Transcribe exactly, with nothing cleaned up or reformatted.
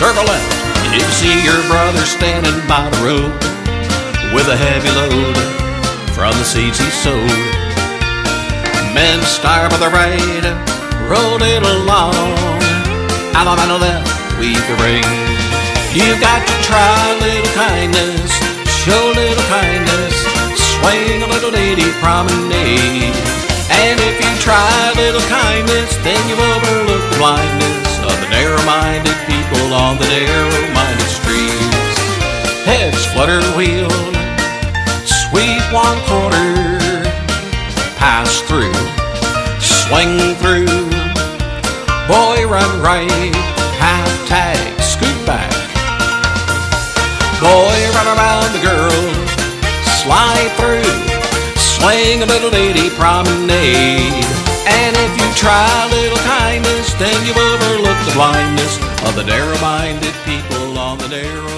circle left. You see your brother standing by the road with a heavy load from the seeds he sowed. Men start by the right, roll it along. Out on the left, weave the ring. You've got to try a little kindness, show a little kindness, swing a little lady promenade. And if you try a little kindness, then you've overlooked the blindness of the narrow-minded people on the narrow-minded streets. Heads flutter wheeled, sweep one quarter, pass through, swing through. Boy, run right, half tag, scoot back. Boy, run around the girl, slide through, swing a little lady promenade. And if you try a little kindness, then you've overlooked the blindness of the narrow-minded people on the narrow